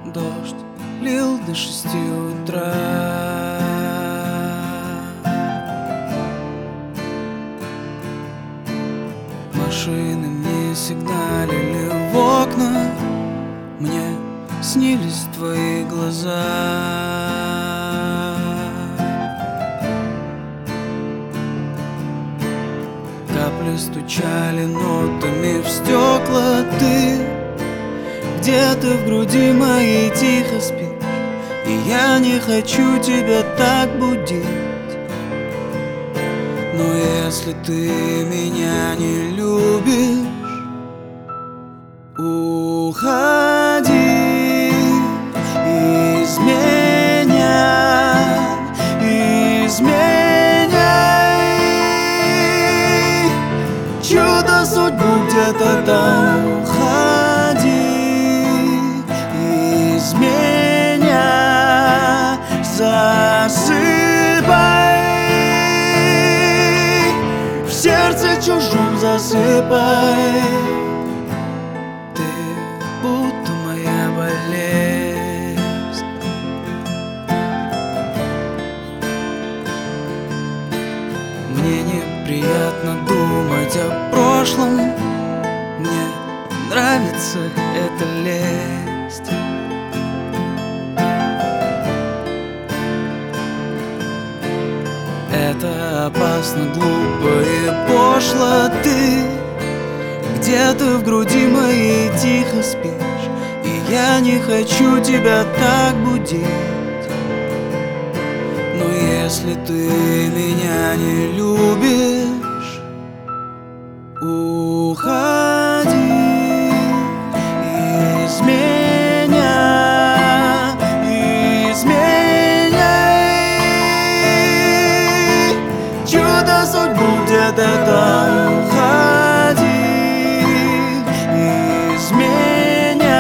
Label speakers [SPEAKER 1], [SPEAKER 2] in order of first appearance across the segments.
[SPEAKER 1] Дождь лил до 6 утра. Машины мне сигналили в окна, мне снились твои глаза. Капли стучали нотами в стекла. Ты где-то в груди моей тихо спишь, и я не хочу тебя так будить. Но если ты меня не любишь, уходи из меня, изменяй чудо судьбу где-то там. Уходи из меня, засыпай, в сердце чужом засыпай. Ты будто моя болезнь. Мне неприятно думать о прошлом, мне нравится эта лесть. Это опасно, глупо и пошло. Ты где-то в груди моей тихо спишь, и я не хочу тебя так будить. Но если ты меня не любишь, уходи из меня, изменяй чудо судьбу где-то там. Уходи из меня,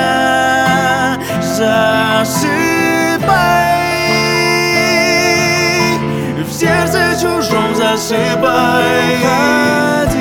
[SPEAKER 1] засыпай, в сердце чужом засыпай. Уходи